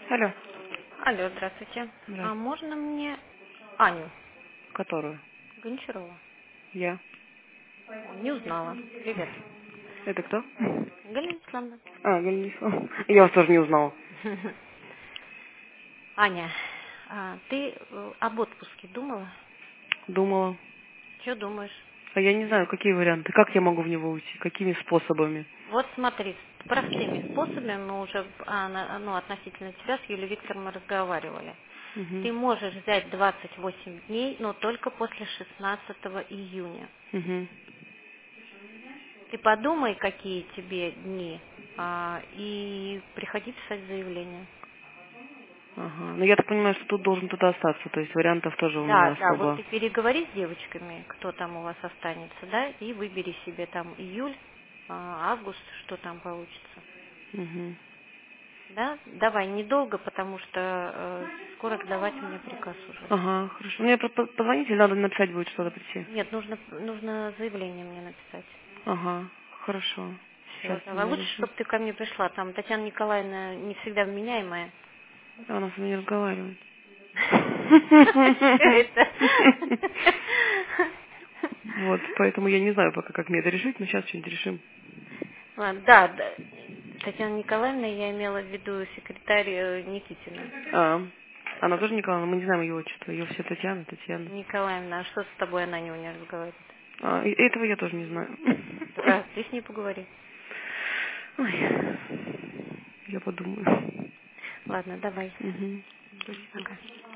Алло. Алло, здравствуйте. А Здравствуйте. можно мне Аню Которую? Гончарова? Я. Не узнала. Привет. Это кто? Галина Исламовна. Галина. Я вас тоже не узнала. Аня, ты об отпуске думала? Думала. Что думаешь? А я не знаю, какие варианты. Как я могу в него уйти? Какими способами? Вот смотри, простыми способами мы уже относительно тебя с Юлией Викторовной разговаривали. Угу. Ты можешь взять 28 дней, но только после 16 июня. Угу. Ты подумай, какие тебе дни, и приходи писать заявление. Ага. Но я так понимаю, что тут должен кто-то остаться. То есть вариантов тоже у меня Да, да, вот особо. ты переговори с девочками, кто там у вас останется, да, и выбери себе там июль, август, что там получится. Угу. Да, давай, недолго, потому что скоро давать мне приказ уже. Ага, хорошо. Мне просто позвоните, или надо написать будет что-то прийти? Нет, нужно заявление мне написать. Ага, хорошо. Сейчас Все, давай. Лучше, напишу. чтобы ты ко мне пришла. Там Татьяна Николаевна не всегда вменяемая. Она со мной не разговаривает. Что это? Вот, поэтому я не знаю пока, как мне это решить, но сейчас что-нибудь решим. Ладно, да, Татьяна Николаевна, я имела в виду секретарь Никитина. Она тоже Николаевна, мы не знаем ее отчество. Ее все Татьяна. Николаевна, а что с тобой она не разговаривает? Этого я тоже не знаю. Да, ты с ней поговори. Ой, я подумаю. Ладно, давай. Угу. Спасибо. Пока.